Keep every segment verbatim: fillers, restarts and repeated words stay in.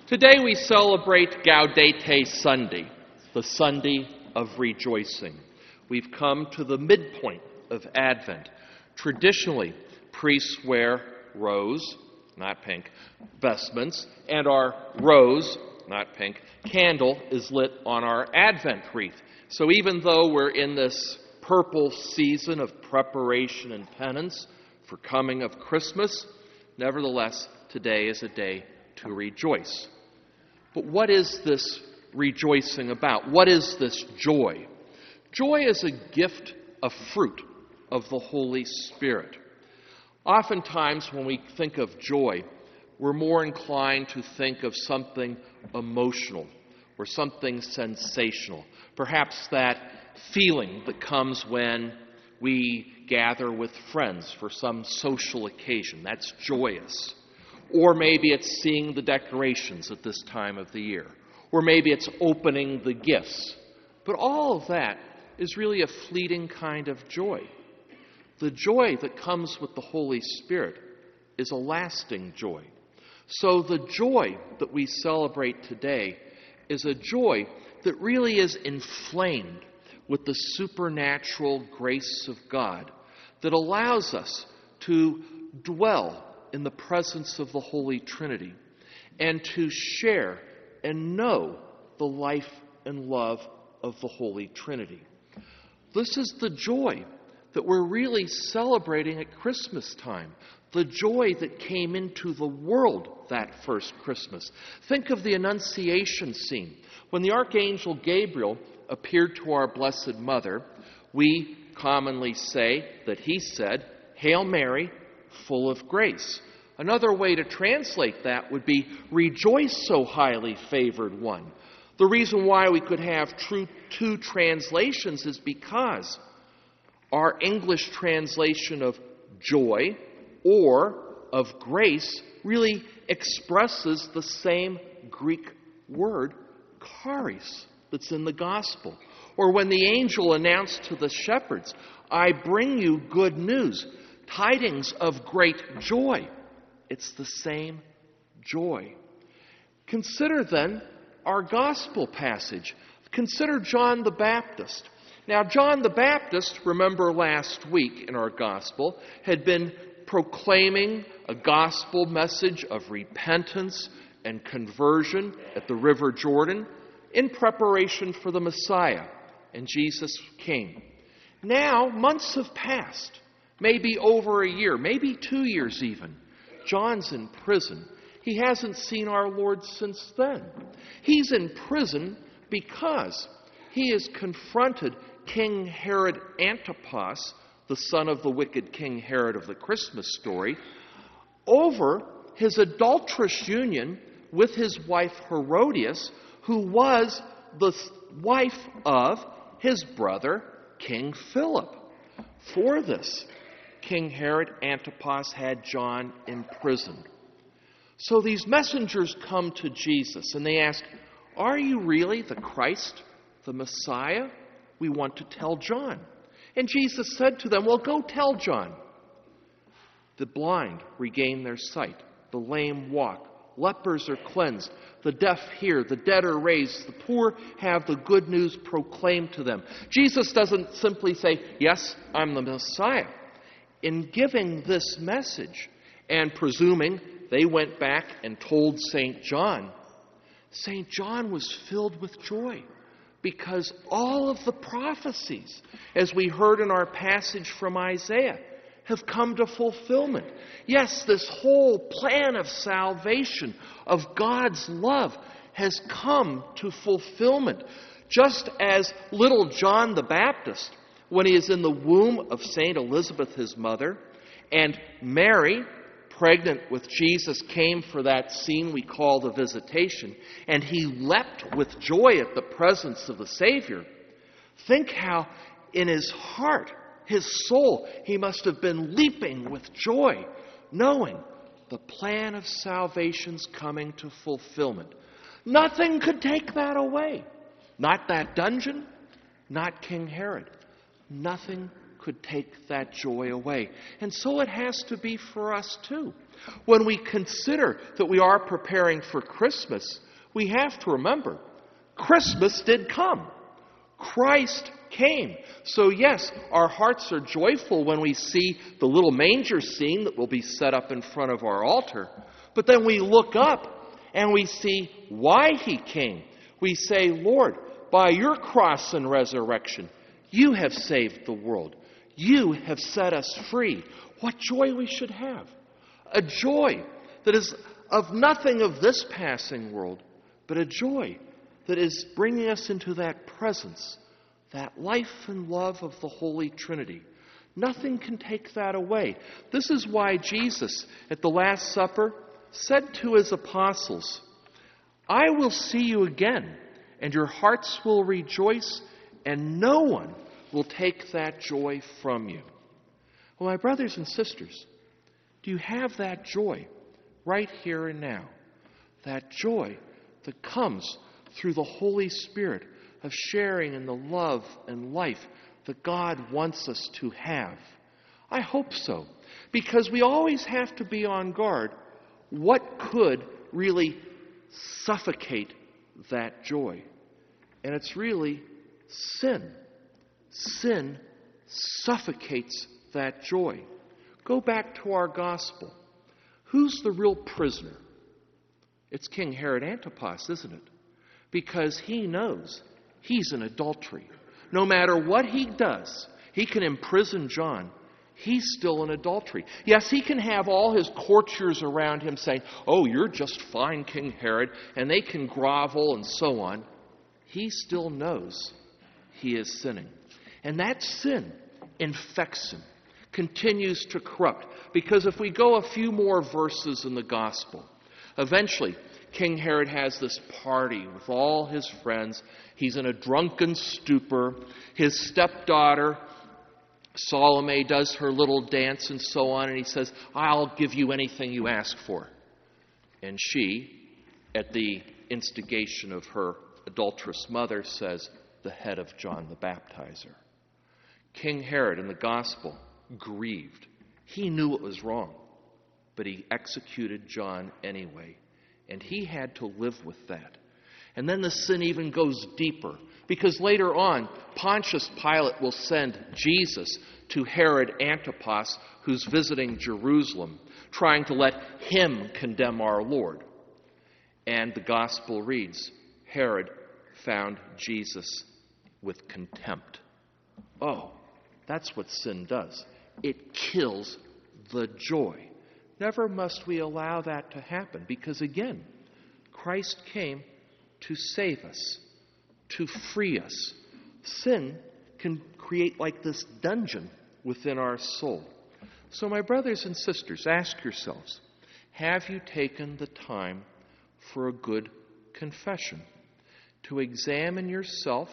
Today we celebrate Gaudete Sunday, the Sunday of rejoicing. We've come to the midpoint of Advent. Traditionally, priests wear rose, not pink, vestments, and our rose, not pink, candle is lit on our Advent wreath. So even though we're in this purple season of preparation and penance for coming of Christmas, nevertheless, today is a day to rejoice. But what is this rejoicing about? What is this joy? Joy is a gift, a fruit of the Holy Spirit. Oftentimes when we think of joy, we're more inclined to think of something emotional or something sensational. Perhaps that feeling that comes when we gather with friends for some social occasion. That's joyous. Or maybe it's seeing the decorations at this time of the year. Or maybe it's opening the gifts. But all of that is really a fleeting kind of joy. The joy that comes with the Holy Spirit is a lasting joy. So the joy that we celebrate today is a joy that really is inflamed with the supernatural grace of God that allows us to dwell in the presence of the Holy Trinity and to share and know the life and love of the Holy Trinity. This is the joy that we're really celebrating at Christmas time, the joy that came into the world that first Christmas. Think of the Annunciation scene. When the Archangel Gabriel appeared to our Blessed Mother, we commonly say that he said, "Hail Mary, full of grace." Another way to translate that would be, "Rejoice, so highly favored one." The reason why we could have true two translations is because our English translation of joy or of grace really expresses the same Greek word, charis, that's in the gospel. Or when the angel announced to the shepherds, "I bring you good news, tidings of great joy." It's the same joy. Consider then our gospel passage. Consider John the Baptist. Now, John the Baptist, remember last week in our gospel, had been proclaiming a gospel message of repentance and conversion at the River Jordan in preparation for the Messiah. And Jesus came. Now, months have passed, maybe over a year, maybe two years even. John's in prison. He hasn't seen our Lord since then. He's in prison because he has confronted King Herod Antipas, the son of the wicked King Herod of the Christmas story, over his adulterous union with his wife Herodias, who was the wife of his brother King Philip. For this, King Herod Antipas had John imprisoned. So these messengers come to Jesus and they ask, "Are you really the Christ, the Messiah? We want to tell John." And Jesus said to them, "Well, go tell John. The blind regain their sight, the lame walk, lepers are cleansed, the deaf hear, the dead are raised, the poor have the good news proclaimed to them." Jesus doesn't simply say, "Yes, I'm the Messiah." In giving this message and presuming they went back and told Saint John, Saint John was filled with joy because all of the prophecies, as we heard in our passage from Isaiah, have come to fulfillment. Yes, this whole plan of salvation, of God's love, has come to fulfillment. Just as little John the Baptist, when he is in the womb of Saint Elizabeth, his mother, and Mary, pregnant with Jesus, came for that scene we call the visitation, and he leapt with joy at the presence of the Savior. Think how in his heart, his soul, he must have been leaping with joy, knowing the plan of salvation's coming to fulfillment. Nothing could take that away. Not that dungeon, not King Herod. Nothing could take that joy away. And so it has to be for us too. When we consider that we are preparing for Christmas, we have to remember, Christmas did come. Christ came. So yes, our hearts are joyful when we see the little manger scene that will be set up in front of our altar. But then we look up and we see why he came. We say, Lord, by your cross and resurrection, you have saved the world. You have set us free. What joy we should have. A joy that is of nothing of this passing world, but a joy that is bringing us into that presence, that life and love of the Holy Trinity. Nothing can take that away. This is why Jesus, at the Last Supper, said to his apostles, I will see you again, and your hearts will rejoice, and no one will take that joy from you. Well, my brothers and sisters, do you have that joy right here and now? That joy that comes through the Holy Spirit of sharing in the love and life that God wants us to have. I hope so, because we always have to be on guard. What could really suffocate that joy? And it's really sin. Sin suffocates that joy. Go back to our gospel. Who's the real prisoner? It's King Herod Antipas, isn't it? Because he knows he's in adultery. No matter what he does, he can imprison John. He's still in adultery. Yes, he can have all his courtiers around him saying, oh, you're just fine, King Herod, and they can grovel and so on. He still knows he is sinning. And that sin infects him, continues to corrupt. Because if we go a few more verses in the gospel, eventually King Herod has this party with all his friends. He's in a drunken stupor. His stepdaughter, Salome, does her little dance and so on, and he says, I'll give you anything you ask for. And she, at the instigation of her adulterous mother, says, the head of John the Baptizer. King Herod in the gospel grieved. He knew it was wrong, but he executed John anyway. And he had to live with that. And then the sin even goes deeper, because later on, Pontius Pilate will send Jesus to Herod Antipas, who's visiting Jerusalem, trying to let him condemn our Lord. And the gospel reads, Herod found Jesus with contempt. Oh, that's what sin does. It kills the joy. Never must we allow that to happen, because again, Christ came to save us, to free us. Sin can create like this dungeon within our soul. So my brothers and sisters, ask yourselves, have you taken the time for a good confession? To examine yourself,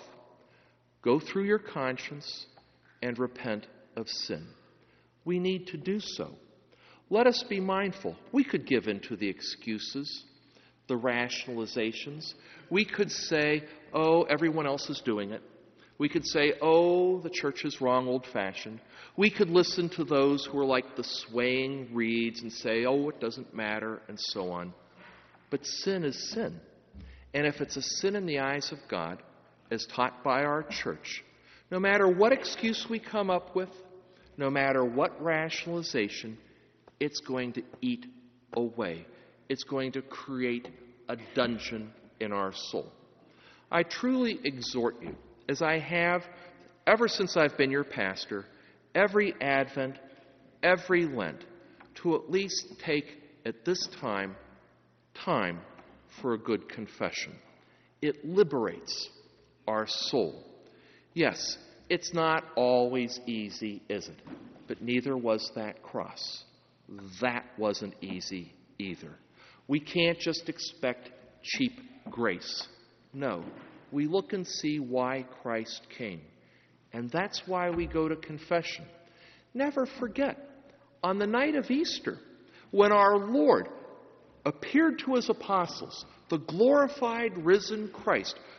go through your conscience, and repent of sin. We need to do so. Let us be mindful. We could give in to the excuses, the rationalizations. We could say, oh, everyone else is doing it. We could say, oh, the church is wrong, old-fashioned. We could listen to those who are like the swaying reeds and say, oh, it doesn't matter, and so on. But sin is sin. And if it's a sin in the eyes of God, as taught by our church, no matter what excuse we come up with, no matter what rationalization, it's going to eat away. It's going to create a dungeon in our soul. I truly exhort you, as I have ever since I've been your pastor, every Advent, every Lent, to at least take at this time, time for a good confession. It liberates our soul. Yes, it's not always easy, is it? But neither was that cross. That wasn't easy either. We can't just expect cheap grace. No, we look and see why Christ came. And that's why we go to confession. Never forget, on the night of Easter, when our Lord appeared to his apostles, the glorified, risen Christ,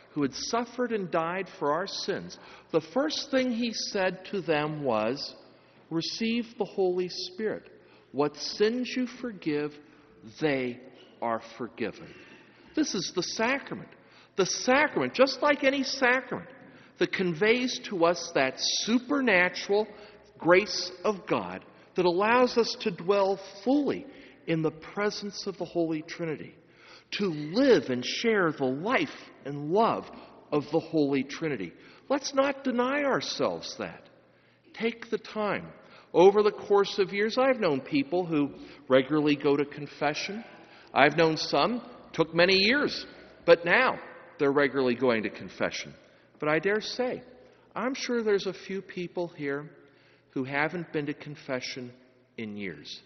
who had suffered and died for our sins, the first thing he said to them was, receive the Holy Spirit. What sins you forgive, they are forgiven. This is the sacrament. The sacrament, just like any sacrament, that conveys to us that supernatural grace of God that allows us to dwell fully in the presence of the Holy Trinity, to live and share the life and love of the Holy Trinity. Let's not deny ourselves that. Take the time. Over the course of years, I've known people who regularly go to confession. I've known some, took many years, but now they're regularly going to confession. But I dare say, I'm sure there's a few people here who haven't been to confession in years.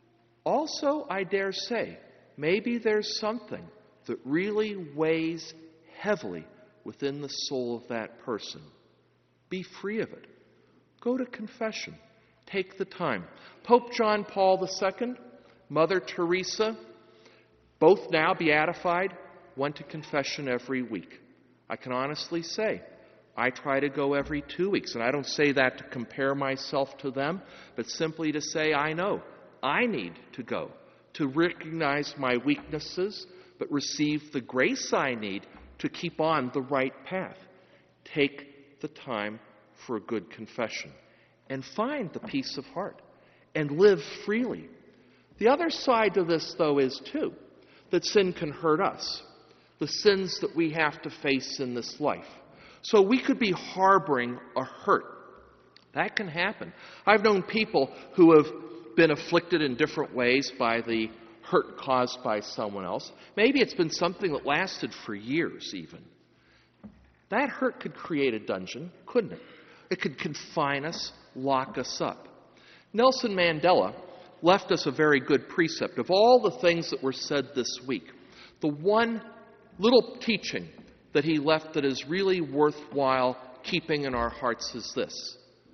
Also, I dare say, maybe there's something that really weighs heavily within the soul of that person. Be free of it. Go to confession. Take the time. Pope John Paul the Second, Mother Teresa, both now beatified, went to confession every week. I can honestly say, I try to go every two weeks. And I don't say that to compare myself to them, but simply to say I know I need to go, to recognize my weaknesses, but receive the grace I need to keep on the right path. Take the time for a good confession and find the peace of heart and live freely. The other side to this, though, is, too, that sin can hurt us, the sins that we have to face in this life. So we could be harboring a hurt. That can happen. I've known people who have been afflicted in different ways by the hurt caused by someone else. Maybe it's been something that lasted for years even. That hurt could create a dungeon, couldn't it? It could confine us, lock us up. Nelson Mandela left us a very good precept. Of all the things that were said this week, the one little teaching that he left that is really worthwhile keeping in our hearts is this: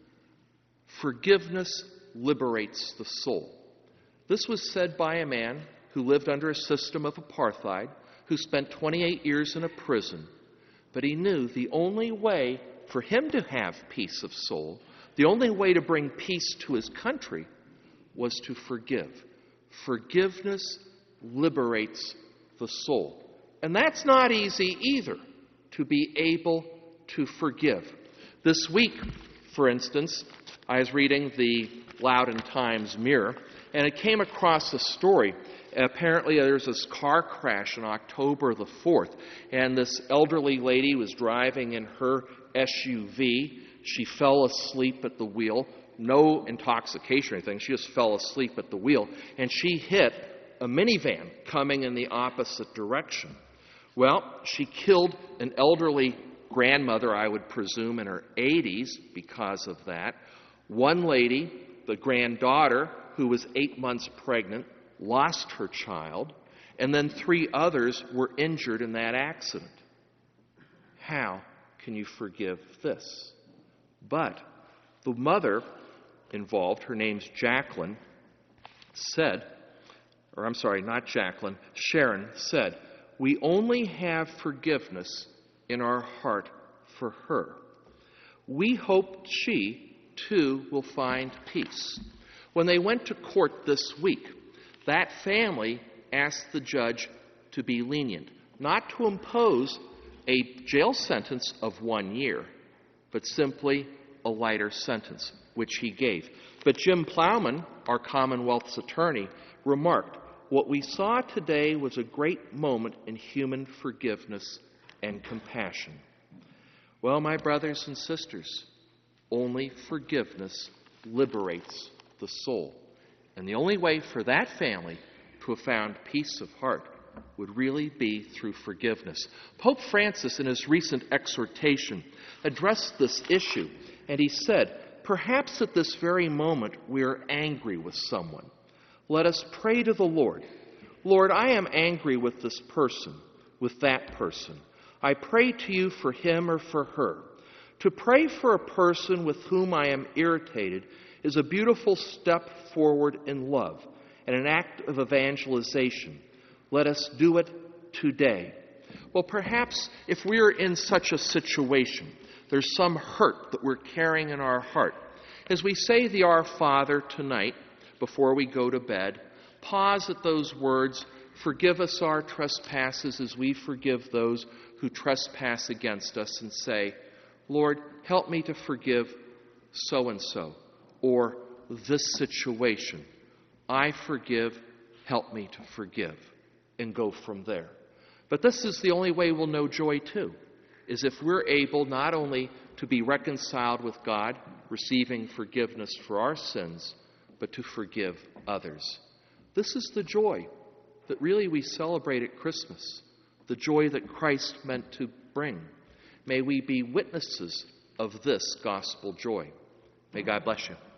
forgiveness liberates the soul. This was said by a man who lived under a system of apartheid, who spent twenty-eight years in a prison. But he knew the only way for him to have peace of soul, the only way to bring peace to his country, was to forgive. Forgiveness liberates the soul. And that's not easy either, to be able to forgive. This week, for instance, I was reading the Loudoun Times-Mirror, and it came across a story. Apparently, there was this car crash on October the fourth, and this elderly lady was driving in her S U V. She fell asleep at the wheel. No intoxication or anything. She just fell asleep at the wheel, and she hit a minivan coming in the opposite direction. Well, she killed an elderly grandmother, I would presume, in her eighties because of that. One lady, the granddaughter, who was eight months pregnant, lost her child, and then three others were injured in that accident. How can you forgive this? But the mother involved, her name's Jacqueline, said, or I'm sorry, not Jacqueline, Sharon said, we only have forgiveness in our heart for her. We hope she, too, will find peace. When they went to court this week, that family asked the judge to be lenient, not to impose a jail sentence of one year, but simply a lighter sentence, which he gave. But Jim Plowman, our Commonwealth's attorney, remarked, what we saw today was a great moment in human forgiveness and compassion. Well, my brothers and sisters, only forgiveness liberates the soul. And the only way for that family to have found peace of heart would really be through forgiveness. Pope Francis, in his recent exhortation, addressed this issue, and he said, perhaps at this very moment we are angry with someone. Let us pray to the Lord. Lord, I am angry with this person, with that person. I pray to you for him or for her. To pray for a person with whom I am irritated is a beautiful step forward in love and an act of evangelization. Let us do it today. Well, perhaps if we're in such a situation, there's some hurt that we're carrying in our heart. As we say the Our Father tonight, before we go to bed, pause at those words, "Forgive us our trespasses as we forgive those who trespass against us," and say, "Lord, help me to forgive so-and-so," or "this situation. I forgive, help me to forgive," and go from there. But this is the only way we'll know joy too, is if we're able not only to be reconciled with God, receiving forgiveness for our sins, but to forgive others. This is the joy that really we celebrate at Christmas, the joy that Christ meant to bring. May we be witnesses of this gospel joy. May God bless you.